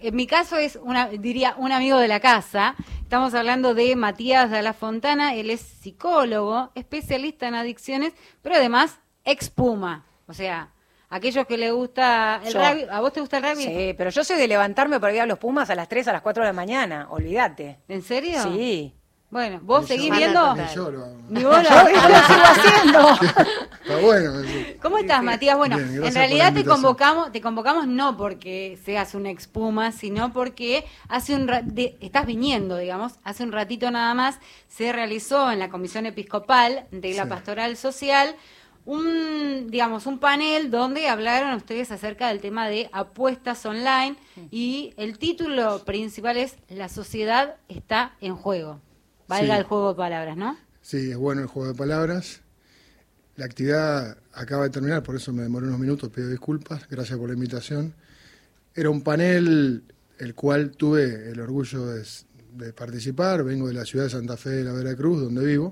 en mi caso es, diría, un amigo de la casa. Estamos hablando de Matías de la Fontana. Él es psicólogo, especialista en adicciones, pero además ex Puma. O sea, aquellos que le gusta el rugby. ¿A vos te gusta el rugby? Sí, pero yo soy de levantarme para ir a los Pumas a las 3, a las 4 de la mañana. Olvídate. ¿En serio? Sí. Bueno, ¿vos seguís viendo? Ni vos yo lo sigo haciendo. Está bueno. ¿Cómo estás, Matías? Bueno, bien, en realidad te convocamos no porque seas un ex Puma, sino porque estás viniendo, digamos, hace un ratito nada más se realizó en la Comisión Episcopal de la Pastoral Social un panel donde hablaron ustedes acerca del tema de apuestas online y el título principal es La sociedad está en juego. Valga el juego de palabras, ¿no? Sí, es bueno el juego de palabras. La actividad acaba de terminar, por eso me demoré unos minutos, pido disculpas, gracias por la invitación. Era un panel el cual tuve el orgullo de participar, vengo de la ciudad de Santa Fe de la Veracruz, donde vivo.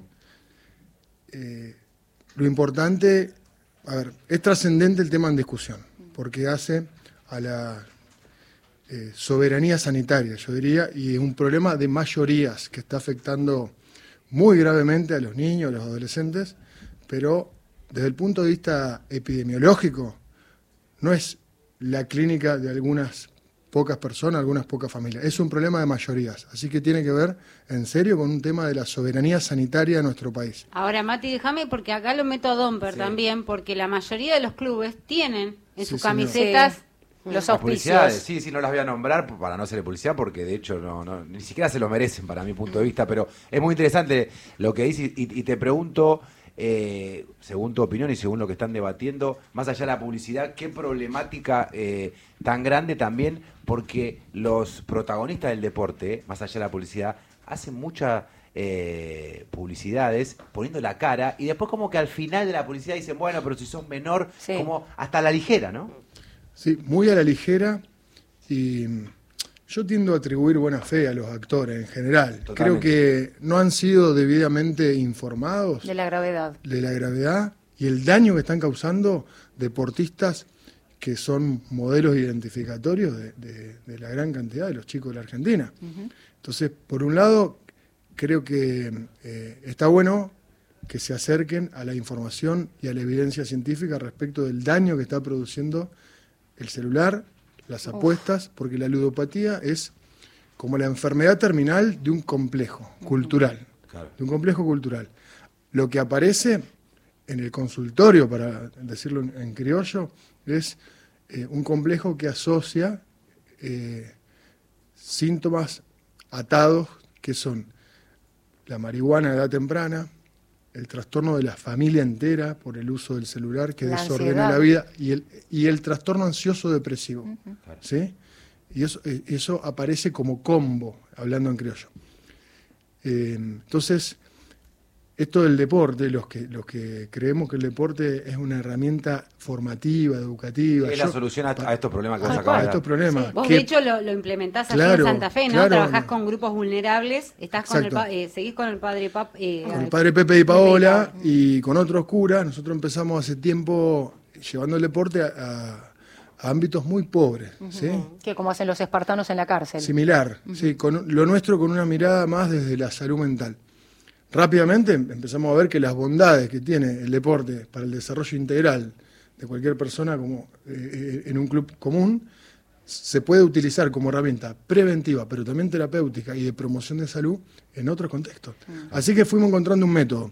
Lo importante, es trascendente el tema en discusión, porque hace a la soberanía sanitaria, yo diría, y es un problema de mayorías que está afectando muy gravemente a los niños, a los adolescentes, pero desde el punto de vista epidemiológico no es la clínica de algunas pocas personas, algunas pocas familias, es un problema de mayorías, así que tiene que ver en serio con un tema de la soberanía sanitaria de nuestro país. Ahora, Mati, déjame, porque acá lo meto a Domper también, porque la mayoría de los clubes tienen en sus camisetas los auspicios. Sí, no las voy a nombrar para no hacerle publicidad, porque de hecho ni siquiera se lo merecen para mi punto de vista, pero es muy interesante lo que dices y te pregunto, según tu opinión y según lo que están debatiendo, más allá de la publicidad, qué problemática tan grande también, porque los protagonistas del deporte, más allá de la publicidad, hacen muchas publicidades poniendo la cara y después como que al final de la publicidad dicen, bueno, pero si son menor, como hasta la ligera, ¿no? Sí, muy a la ligera, y yo tiendo a atribuir buena fe a los actores en general. Totalmente. Creo que no han sido debidamente informados de la gravedad y el daño que están causando deportistas que son modelos identificatorios de la gran cantidad de los chicos de la Argentina. Entonces, por un lado, creo que está bueno que se acerquen a la información y a la evidencia científica respecto del daño que está produciendo el celular, las apuestas, porque la ludopatía es como la enfermedad terminal de un complejo cultural, de un complejo cultural. Lo que aparece en el consultorio, para decirlo en criollo, es un complejo que asocia síntomas atados que son la marihuana a edad temprana, el trastorno de la familia entera por el uso del celular que desordena la vida y el trastorno ansioso depresivo, ¿sí? Y eso aparece como combo, hablando en criollo. Entonces, esto del deporte, los que creemos que el deporte es una herramienta formativa, educativa. Es la solución a estos problemas que vos acabas de estos problemas. Sí. Vos de hecho lo implementás aquí en Santa Fe, ¿no? Trabajás con grupos vulnerables, estás con seguís con el padre con el padre Pepe y Paola y con otros curas. Nosotros empezamos hace tiempo llevando el deporte a ámbitos muy pobres, ¿sí? Que como hacen los espartanos en la cárcel. Similar, sí, con lo nuestro con una mirada más desde la salud mental. Rápidamente empezamos a ver que las bondades que tiene el deporte para el desarrollo integral de cualquier persona como en un club común se puede utilizar como herramienta preventiva, pero también terapéutica y de promoción de salud en otros contextos. Así que fuimos encontrando un método.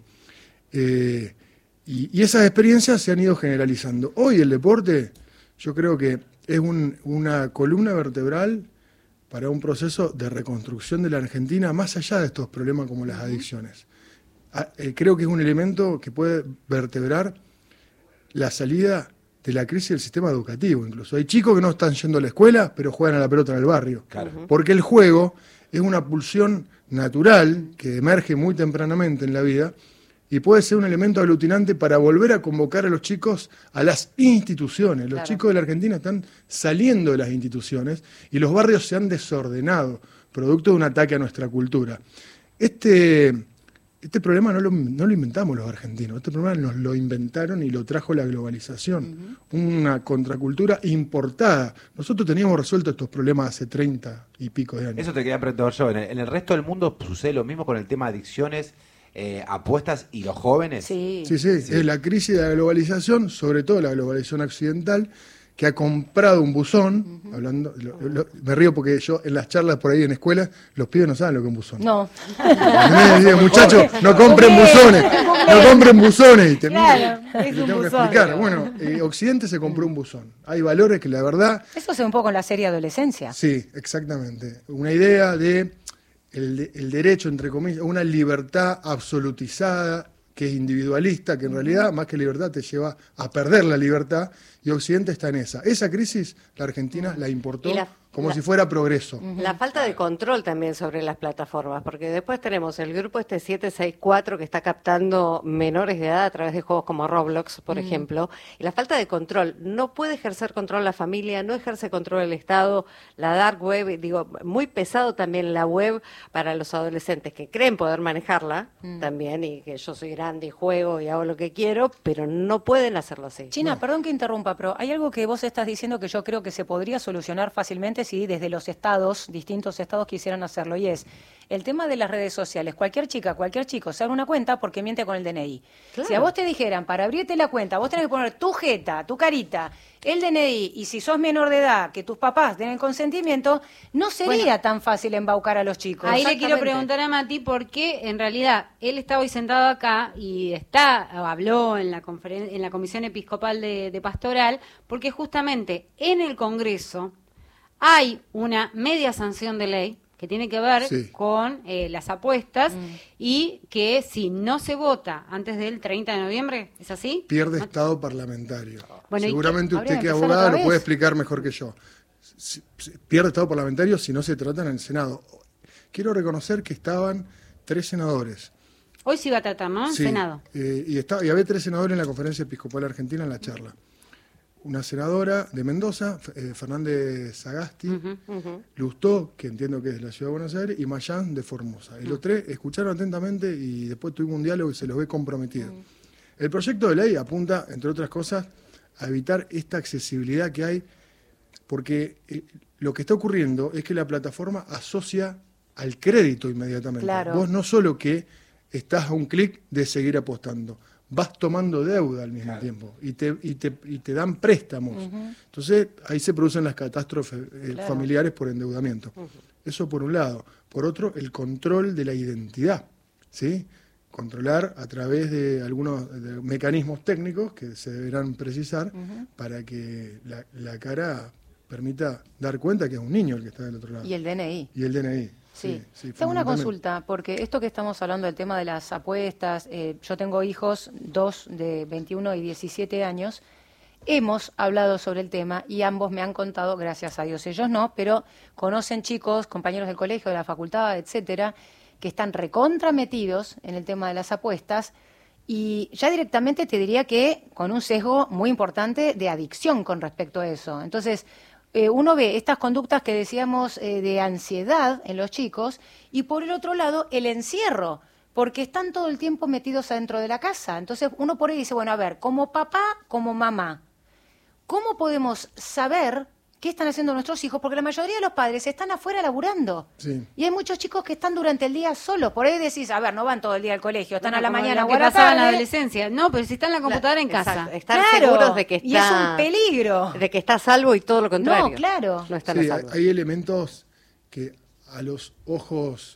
Y esas experiencias se han ido generalizando. Hoy el deporte yo creo que es una columna vertebral para un proceso de reconstrucción de la Argentina más allá de estos problemas como las adicciones. Creo que es un elemento que puede vertebrar la salida de la crisis del sistema educativo incluso. Hay chicos que no están yendo a la escuela, pero juegan a la pelota en el barrio. Claro. Porque el juego es una pulsión natural que emerge muy tempranamente en la vida y puede ser un elemento aglutinante para volver a convocar a los chicos a las instituciones. Los chicos de la Argentina están saliendo de las instituciones y los barrios se han desordenado, producto de un ataque a nuestra cultura. Este este problema no lo inventamos los argentinos, este problema nos lo inventaron y lo trajo la globalización, una contracultura importada. Nosotros teníamos resuelto estos problemas hace 30 y pico de años. Eso te quería preguntar yo. En el resto del mundo sucede lo mismo con el tema de adicciones, apuestas y los jóvenes. Sí. Sí, es la crisis de la globalización, sobre todo la globalización occidental, que ha comprado un buzón, hablando, me río porque yo en las charlas por ahí en escuelas, los pibes no saben lo que es un buzón. No. Digo, muchachos, no compren buzones, no compren buzones. Y te Claro, miro, es y un tengo que buzón. explicar. Bueno, Occidente se compró un buzón. Hay valores que la verdad, Eso se ve un poco en la serie Adolescencia. sí, exactamente. Una idea de el derecho, entre comillas, a una libertad absolutizada, que es individualista, que en realidad, más que libertad, te lleva a perder la libertad, y Occidente está en esa. Esa crisis, la Argentina la importó Y como si fuera progreso. La falta de control también sobre las plataformas, porque después tenemos el grupo 764 que está captando menores de edad a través de juegos como Roblox, por ejemplo, y la falta de control. No puede ejercer control la familia, no ejerce control el Estado, la dark web, digo, muy pesado también la web para los adolescentes que creen poder manejarla también, y que yo soy grande y juego y hago lo que quiero, pero no pueden hacerlo así. China, perdón que interrumpa, pero hay algo que vos estás diciendo que yo creo que se podría solucionar fácilmente si desde los estados, distintos estados, quisieran hacerlo, y es el tema de las redes sociales. Cualquier chica, cualquier chico se abre una cuenta porque miente con el DNI. Claro. Si a vos te dijeran, para abrirte la cuenta, vos tenés que poner tu jeta, tu carita, el DNI, y si sos menor de edad, que tus papás den el consentimiento, no sería tan fácil embaucar a los chicos. Ahí le quiero Exactamente. preguntar a Mati porque en realidad él está hoy sentado acá y habló en la en la Comisión Episcopal de Pastoral, porque justamente en el Congreso hay una media sanción de ley que tiene que ver Sí. con las apuestas y que si no se vota antes del 30 de noviembre, ¿es así? Pierde estado parlamentario. Bueno, ¿y Seguramente qué? usted, que es ¿Habría que empezar abogada, otra lo puede vez? explicar mejor que yo. Pierde estado parlamentario si no se trata en el Senado. Quiero reconocer que estaban 3 senadores. Hoy se iba a tratar, ¿no? En Sí, Senado. y había 3 senadores en la Conferencia Episcopal Argentina en la charla. Una senadora de Mendoza, Fernández Sagasti, Lustó, que entiendo que es de la Ciudad de Buenos Aires, y Mayán de Formosa. Y los 3 escucharon atentamente y después tuvimos un diálogo y se los ve comprometidos. El proyecto de ley apunta, entre otras cosas, a evitar esta accesibilidad que hay, porque lo que está ocurriendo es que la plataforma asocia al crédito inmediatamente. Claro. Vos no solo que estás a un clic de seguir apostando, vas tomando deuda al mismo tiempo y te dan préstamos. Entonces ahí se producen las catástrofes familiares por endeudamiento. Eso por un lado. Por otro, el control de la identidad, ¿sí? Controlar a través de algunos mecanismos técnicos que se deberán precisar para que la cara permita dar cuenta que es un niño el que está del otro lado. Y el DNI. Y el DNI. Sí. Sí, Te hago una fundamentalmente. consulta, porque esto que estamos hablando del tema de las apuestas, yo tengo hijos, 2 de 21 y 17 años, hemos hablado sobre el tema y ambos me han contado, gracias a Dios ellos no, pero conocen chicos, compañeros del colegio, de la facultad, etcétera, que están recontrametidos en el tema de las apuestas y ya directamente te diría que con un sesgo muy importante de adicción con respecto a eso. Entonces, uno ve estas conductas que decíamos de ansiedad en los chicos y por el otro lado el encierro, porque están todo el tiempo metidos adentro de la casa. Entonces uno por ahí dice, bueno, a ver, como papá, como mamá, ¿cómo podemos saber qué están haciendo nuestros hijos? Porque la mayoría de los padres están afuera laburando. Sí. Y hay muchos chicos que están durante el día solos. Por ahí decís, a ver, no van todo el día al colegio, están Bueno, a la como mañana lo o que a la pasaba en la tarde. adolescencia. No, pero si está en la computadora en casa. Exacto, están Claro, seguros de que está... y es un peligro. De que está a salvo y todo lo contrario. No, claro. No están Sí, a salvo. hay elementos que a los ojos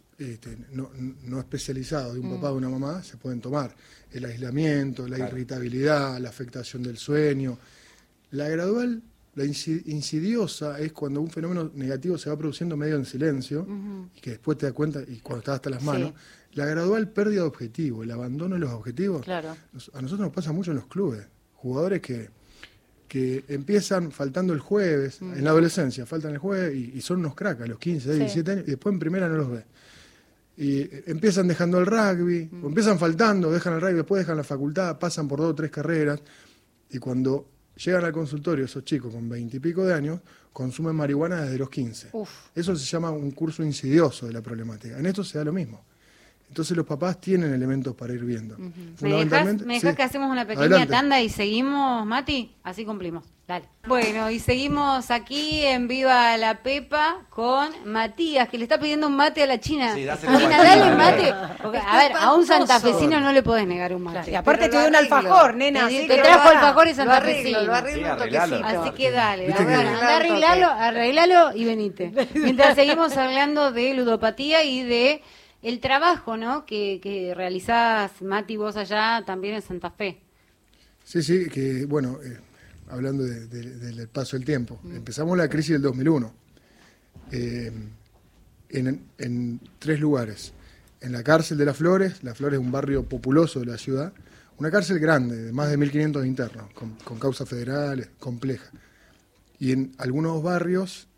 no especializados de un papá o de una mamá se pueden tomar. El aislamiento, la irritabilidad, la afectación del sueño. La gradual, la insidiosa, es cuando un fenómeno negativo se va produciendo medio en silencio y que después te das cuenta y cuando estás hasta las manos. La gradual pérdida de objetivo, el abandono de los objetivos. Claro. A nosotros nos pasa mucho en los clubes. Jugadores que empiezan faltando el jueves, en la adolescencia, faltan el jueves y son unos cracks a los 15, 17 años, y después en primera no los ves. Y empiezan dejando el rugby, o empiezan faltando, dejan el rugby, después dejan la facultad, pasan por 2 o 3 carreras, y cuando llegan al consultorio esos chicos con 20 y pico de años, consumen marihuana desde los 15. Uf. Eso se llama un curso insidioso de la problemática. En esto se da lo mismo. Entonces los papás tienen elementos para ir viendo. ¿Me dejás que hacemos una pequeña Adelante. tanda y seguimos, Mati? Así cumplimos. Dale. Bueno, y seguimos aquí en Viva la Pepa con Matías, que le está pidiendo un mate a la China. Sí, dáselo China, a la dale China, mate. Porque, a ver, a un espantoso. santafesino no le podés negar un mate. Y aparte Pero te dio un arreglo. alfajor, nena. Te- Así te que trajo pará. alfajores Lo santafesinos. arreglo Sí, un arreglalo. toquecito. Así que dale, Viste bueno, que- andá arreglalo y venite. Mientras seguimos hablando de ludopatía y de el trabajo, ¿no? Que realizás, Mati, vos allá también en Santa Fe. Sí, que bueno, hablando del paso del tiempo. Empezamos la crisis del 2001 en 3 lugares. En la cárcel de Las Flores es un barrio populoso de la ciudad, una cárcel grande, de más de 1.500 internos, con causas federales, compleja. Y en algunos barrios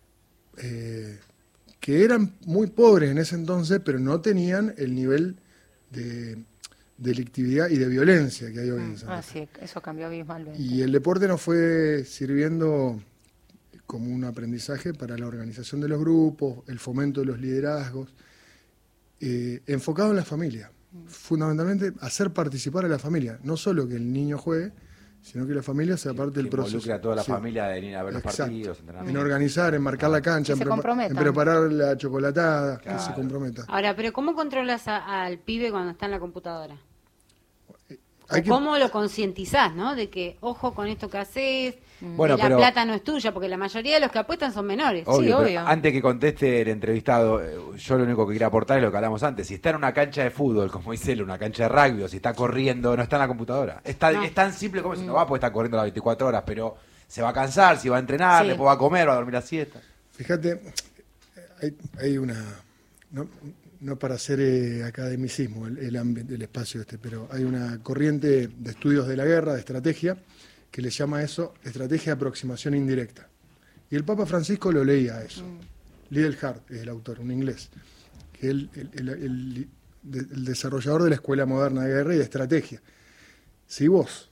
que eran muy pobres en ese entonces, pero no tenían el nivel de delictividad y de violencia que hay hoy en Santa Fe. Sí, eso cambió abismalmente. Y el deporte nos fue sirviendo como un aprendizaje para la organización de los grupos, el fomento de los liderazgos, enfocado en la familia. Fundamentalmente, hacer participar a la familia. No solo que el niño juegue, sino que la familia sea parte del proceso. Involucre a toda la Sí. familia de ir a ver los Exacto. partidos, En entrenamientos. organizar, en marcar la cancha, Que se comprometan. en preparar la chocolatada, que Claro. se comprometa. Ahora, pero ¿cómo controlas al pibe cuando está en la computadora? Hay O que- ¿Cómo lo concientizás, no? De que, ojo con esto que haces, Bueno, la pero- plata no es tuya, porque la mayoría de los que apuestan son menores. Obvio, pero obvio. antes que conteste el entrevistado, yo lo único que quería aportar es lo que hablamos antes. Si está en una cancha de fútbol, como dice él, una cancha de rugby, o si está corriendo, no está en la computadora. Es tan simple como eso. No va a poder estar corriendo las 24 horas, pero se va a cansar, si va a entrenar, Sí. después va a comer, va a dormir la siesta. Fíjate, hay una... No para hacer academicismo el espacio pero hay una corriente de estudios de la guerra, de estrategia, que le llama a eso estrategia de aproximación indirecta. Y el Papa Francisco lo leía a eso. Liddell Hart es el autor, un inglés, que es el desarrollador de la escuela moderna de guerra y de estrategia. Si vos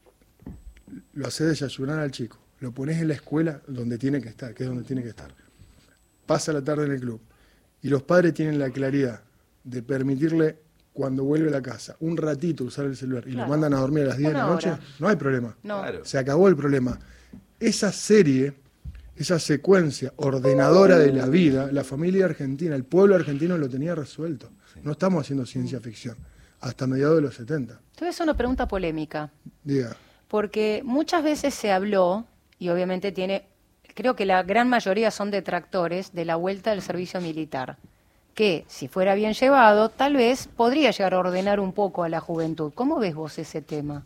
lo haces desayunar al chico, lo pones en la escuela donde tiene que estar, que es donde tiene que estar, pasa la tarde en el club, y los padres tienen la claridad de permitirle, cuando vuelve a la casa, un ratito usar el celular y lo Claro. mandan a dormir a las 10 de la Una noche, hora. no hay problema. No. Claro. Se acabó el problema. Esa serie, esa secuencia ordenadora de la vida, la familia argentina, el pueblo argentino lo tenía resuelto. No estamos haciendo ciencia ficción. Hasta mediados de los 70. Te voy a hacer una pregunta polémica, Diga, porque muchas veces se habló, y obviamente creo que la gran mayoría son detractores de la vuelta del servicio militar, que si fuera bien llevado, tal vez podría llegar a ordenar un poco a la juventud. ¿Cómo ves vos ese tema?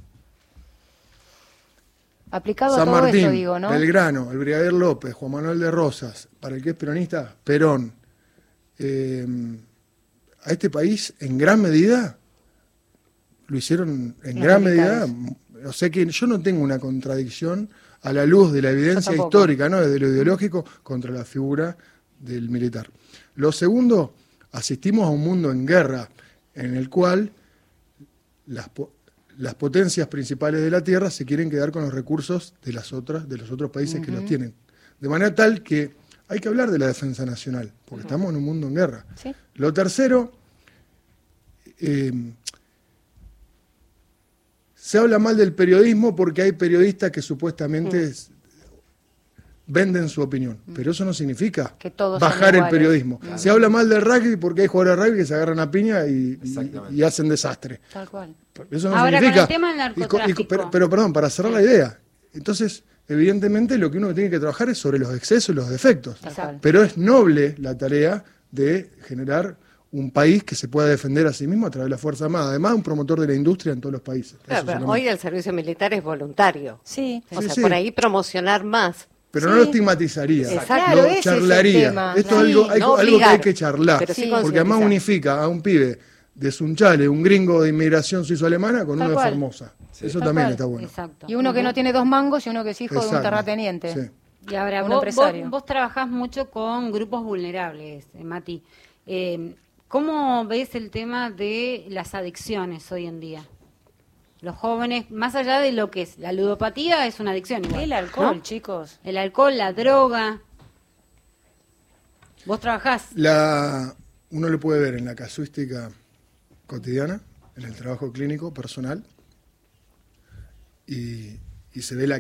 Aplicado a San todo Martín, esto, digo, ¿no? Belgrano, el brigadier López, Juan Manuel de Rosas, para el que es peronista, Perón. A este país, en gran medida, lo hicieron en Los gran militares. medida. O sea que yo no tengo una contradicción a la luz de la evidencia tampoco. histórica, ¿no? Desde lo ideológico contra la figura del militar. Lo segundo, asistimos a un mundo en guerra en el cual las potencias principales de la Tierra se quieren quedar con los recursos de los otros países que los tienen. De manera tal que hay que hablar de la defensa nacional, porque estamos en un mundo en guerra. Sí. Lo tercero, se habla mal del periodismo porque hay periodistas que supuestamente venden su opinión, pero eso no significa Que todos son bajar el iguales. periodismo. Se habla mal del rugby porque hay jugadores de rugby que se agarran a piña y hacen desastre. Tal cual. Eso no Ahora, significa. con el tema del narcotráfico. Pero perdón, para cerrar la idea. Entonces, evidentemente, lo que uno tiene que trabajar es sobre los excesos y los defectos. Tal cual. Pero es noble la tarea de generar un país que se pueda defender a sí mismo a través de la Fuerza Armada. Además, un promotor de la industria en todos los países. Claro, Eso pero solamente. hoy el servicio militar es voluntario. Sí. O Sí, sea, sí. por ahí promocionar más. Pero Sí. no lo estigmatizaría, Exacto. Claro, lo ese es el charlaría. tema. Esto Sí, es algo, no algo que hay obligar, que charlar, pero sí Sí. porque además concientizar. unifica a un pibe de Sunchales, un gringo de inmigración suizo-alemana, con Tal uno de cual. Formosa. Eso Tal también cual. está bueno. Exacto. Y uno que no tiene 2 mangos y uno que es hijo de un Exacto. terrateniente. Sí. Y ahora, Un vos empresario. trabajás mucho con grupos vulnerables, Mati. ¿Cómo ves el tema de las adicciones hoy en día? Los jóvenes, más allá de lo que es la ludopatía, es una adicción igual, El alcohol, ¿no? chicos. El alcohol, la droga. ¿Vos trabajás? Uno lo puede ver en la casuística cotidiana, en el trabajo clínico, personal, y se ve,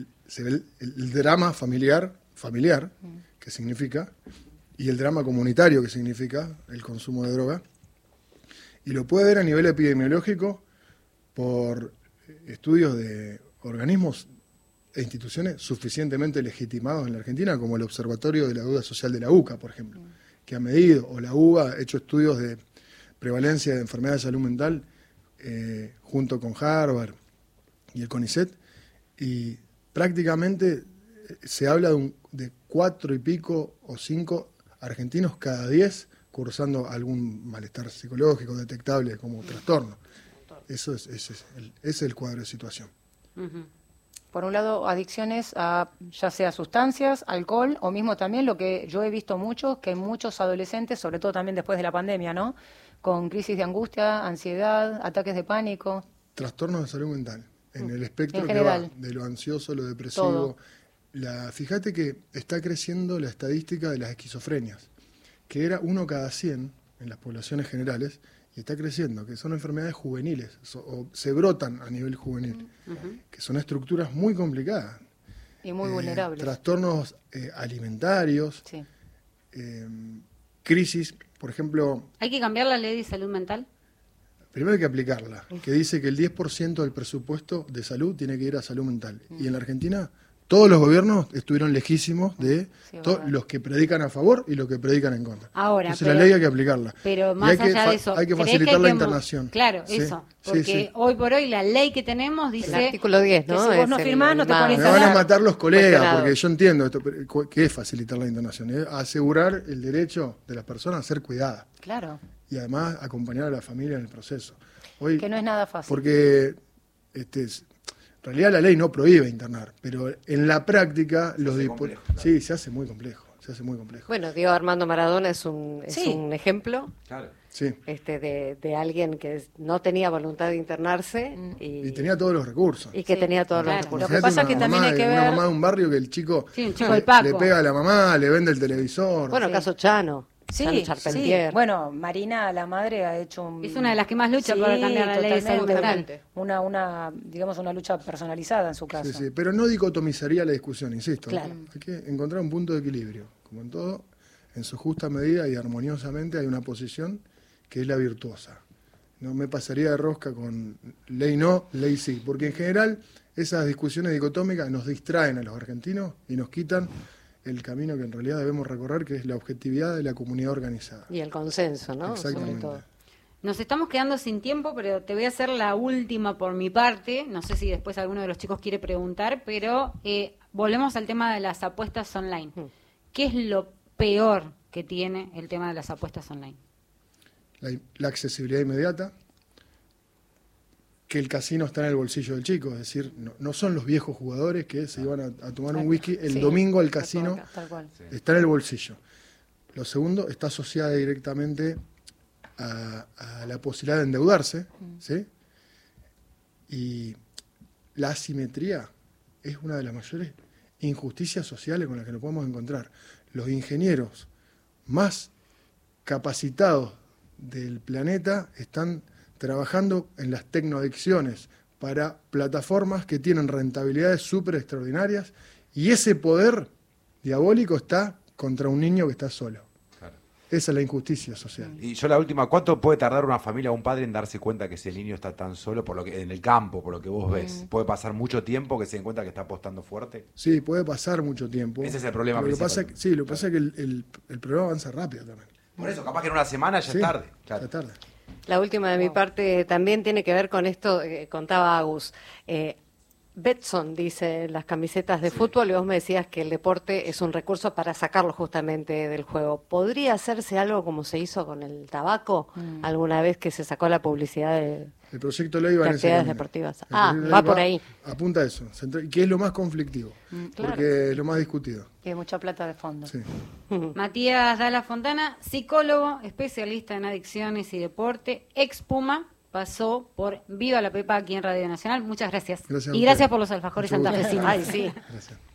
el drama familiar, que significa, y el drama comunitario, que significa el consumo de droga, y lo puede ver a nivel epidemiológico por estudios de organismos e instituciones suficientemente legitimados en la Argentina, como el Observatorio de la Deuda Social de la UCA, por ejemplo, que ha medido, o la UBA ha hecho estudios de prevalencia de enfermedades de salud mental junto con Harvard y el CONICET, y prácticamente se habla de 4 y pico o 5 argentinos cada 10 cursando algún malestar psicológico detectable como trastorno. Eso es el cuadro de situación. Ujú. Por un lado, adicciones a ya sea sustancias, alcohol, o mismo también lo que yo he visto mucho, que muchos adolescentes, sobre todo también después de la pandemia, ¿no? Con crisis de angustia, ansiedad, ataques de pánico. Trastornos de salud mental, en el espectro En que va general. de lo ansioso, lo depresivo. Todo. Fíjate que está creciendo la estadística de las esquizofrenias, que era 1 cada 100 en las poblaciones generales, y está creciendo, que son enfermedades juveniles, o se brotan a nivel juvenil, que son estructuras muy complicadas. Y muy vulnerables. Trastornos alimentarios, Sí. crisis, por ejemplo, ¿Hay que cambiar la ley de salud mental? primero hay que aplicarla, que dice que el 10% del presupuesto de salud tiene que ir a salud mental. Y en la Argentina todos los gobiernos estuvieron lejísimos de Sí, verdad. los que predican a favor y los que predican en contra. Ahora, Entonces pero- la ley hay que aplicarla. Pero Y más hay que allá de eso, hay que ¿crees facilitar hay la que internación. Claro, Sí, eso. sí, Porque sí. hoy por hoy la ley que tenemos dice... El artículo 10, ¿no? que si vos no Es firmás, no te más- pones Me van a Instalar. matar los colegas, Cuestionado. porque yo entiendo esto, pero ¿qué es facilitar la internación? Es asegurar el derecho de las personas a ser cuidadas Claro, y además acompañar a la familia en el proceso. Hoy, que no es nada fácil. porque en realidad la ley no prohíbe internar, pero en la práctica los hace dispo- complejo, claro. sí, se hace muy complejo, se hace muy complejo. Bueno, Diego Armando Maradona es Sí. un ejemplo Claro. Sí. de alguien que no tenía voluntad de internarse Y tenía todos los recursos. y que Sí, tenía todos claro. los recursos. Lo que pasa es que también hay que una ver- mamá de un barrio que el chico Sí, un chico del Paco. le pega a la mamá, le vende el televisor. Bueno, Sí. caso Chano, Sí, Chano sí. Charpentier. Bueno, Marina, la madre, ha hecho un... Es una de las que más lucha por cambiar la ley de salud totalmente. mental. Digamos, una lucha personalizada en su caso. Sí, sí, pero no dicotomizaría la discusión, insisto. Claro. Hay que encontrar un punto de equilibrio. Como en todo, en su justa medida y armoniosamente hay una posición que es la virtuosa. No me pasaría de rosca con ley no, ley sí, porque en general esas discusiones dicotómicas nos distraen a los argentinos y nos quitan el camino que en realidad debemos recorrer, que es la objetividad de la comunidad organizada. Y el consenso, ¿no? Sobre Exactamente. todo. Nos estamos quedando sin tiempo, pero te voy a hacer la última por mi parte. No sé si después alguno de los chicos quiere preguntar, pero volvemos al tema de las apuestas online. ¿Qué es lo peor que tiene el tema de las apuestas online? La accesibilidad inmediata, que el casino está en el bolsillo del chico, es decir, no son los viejos jugadores que se iban a tomar un whisky el Sí, domingo al tal casino, cual, tal cual. está en el bolsillo. Lo segundo, está asociada directamente a la posibilidad de endeudarse, ¿sí? Y la asimetría es una de las mayores injusticias sociales con las que nos podemos encontrar. Los ingenieros más capacitados del planeta están trabajando en las tecnoadicciones para plataformas que tienen rentabilidades súper extraordinarias, y ese poder diabólico está contra un niño que está solo. Claro. Esa es la injusticia social. Y yo la última, ¿cuánto puede tardar una familia o un padre en darse cuenta que ese niño está tan solo por lo que en el campo, por lo que vos ves? ¿Puede pasar mucho tiempo que se den cuenta que está apostando fuerte? Sí, puede pasar mucho tiempo. Ese es el problema Pero lo que principal. pasa, sí, lo que pasa es que el programa avanza rápido también. Por eso, capaz que en una semana ya Sí, es tarde. Claro. ya es tarde. La última de mi parte también tiene que ver con esto que contaba Agus. Betson dice las camisetas de fútbol, y vos me decías que el deporte es un recurso para sacarlo justamente del juego. ¿Podría hacerse algo como se hizo con el tabaco alguna vez que se sacó la publicidad de El proyecto de ley va en ese actividades camino. deportivas? El Ah, proyecto de va ley por ahí. Apunta a eso, que es lo más conflictivo, claro. porque es lo más discutido. Y hay mucha plata de fondo. Sí. Matías Dalla Fontana, psicólogo, especialista en adicciones y deporte, ex Puma, pasó por Viva la Pepa aquí en Radio Nacional. Muchas gracias. Gracias a Y gracias ustedes. por los alfajores Mucho gusto. santafesinos. Ay, sí. Gracias.